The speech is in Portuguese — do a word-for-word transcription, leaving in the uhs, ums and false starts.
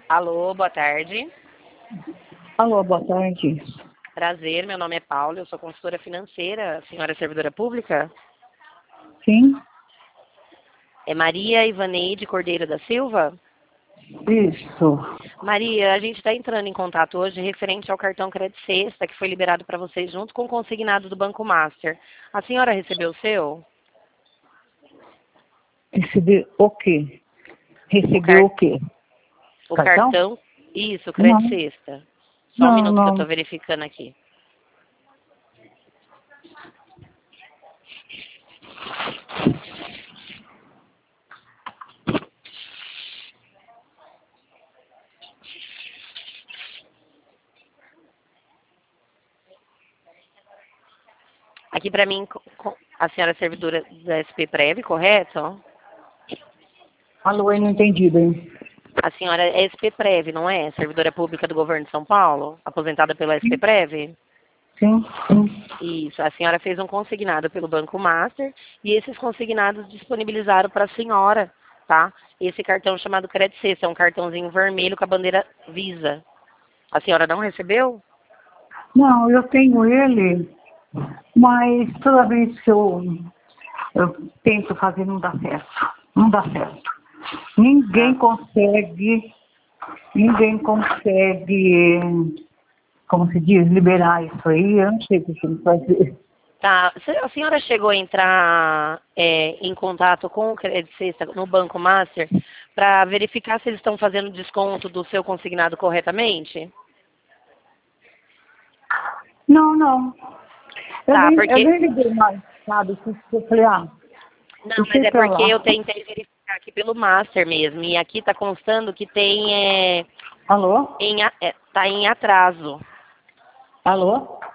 Alô, boa tarde. Alô, boa tarde. Prazer, meu nome é Paula, eu sou consultora financeira. A senhora é servidora pública? Sim, É Maria Ivaneide Cordeiro da Silva? isso. Maria, a gente está entrando em contato hoje referente ao cartão Crédito Sexta, que foi liberado para vocês junto com o consignado do Banco Master. A senhora recebeu o seu? Receber o quê? O, Receber car... o quê? o Cartão? cartão? Isso, Crédito Não, Sexta. Só um não, minuto que eu não. estou verificando aqui. Aqui para mim, co- co- a senhora é servidora da S P Prev, correto? Alô, eu não entendi bem. A senhora é S P Prev, não é? Servidora pública do governo de São Paulo? Aposentada pela S P Prev? Sim, sim. Isso. A senhora fez um consignado pelo Banco Master e esses consignados disponibilizaram para a senhora, tá? Esse cartão chamado Crédito Sexta, é um cartãozinho vermelho com a bandeira Visa. A senhora não recebeu? Não, eu tenho ele, mas toda vez que eu, eu tento fazer não dá certo. Não dá certo. Ninguém Ah, consegue, ninguém consegue, como se diz, liberar isso aí. Eu não sei o que tem que fazer. tá. Se a senhora chegou a entrar é, em contato com o Crédito Sexta no Banco Master para verificar se eles estão fazendo desconto do seu consignado corretamente? Não, não. Eu Tá, nem, eu porque nem liguei mais, sabe? Eu falei, ah, não, mas deixei é pra porque lá. eu tentei verificar aqui pelo Master mesmo. E aqui está constando que tem é, Alô? em, a- é, tá em atraso. Alô?